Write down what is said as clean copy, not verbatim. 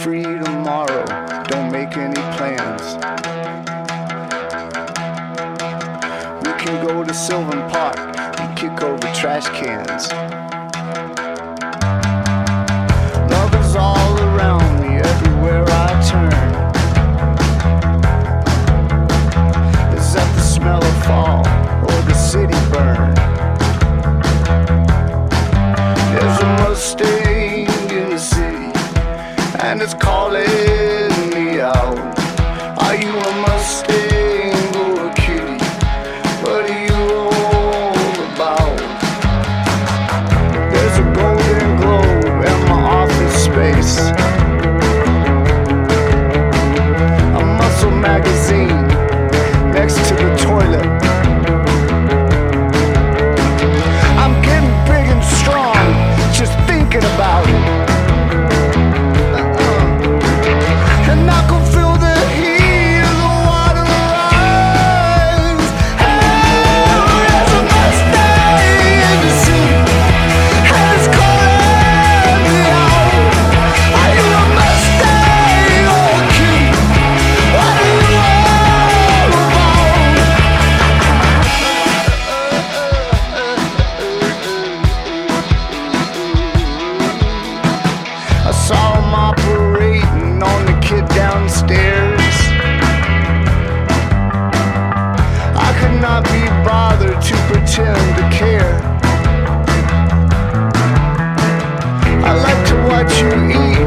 free tomorrow, don't make any plans. We can go to Sylvan Park and kick over trash cans. Love is all around me, everywhere I turn. Is that the smell of fall or the city burn? There's a Mustang in the city, and it's calling me out. Are you a Mustang or a kitty? What are you all about? There's a golden globe in my office space, a muscle magazine next to the toilet. I'm getting big and strong just thinking about it. And I can feel the heat of the water rise. Hey, there's a Mustang in the sea, and it's calling me out. Are you a Mustang or a kitty? What are you all about? I saw him operating on the kid downstairs. I could not be bothered to pretend to care. I like to watch you eat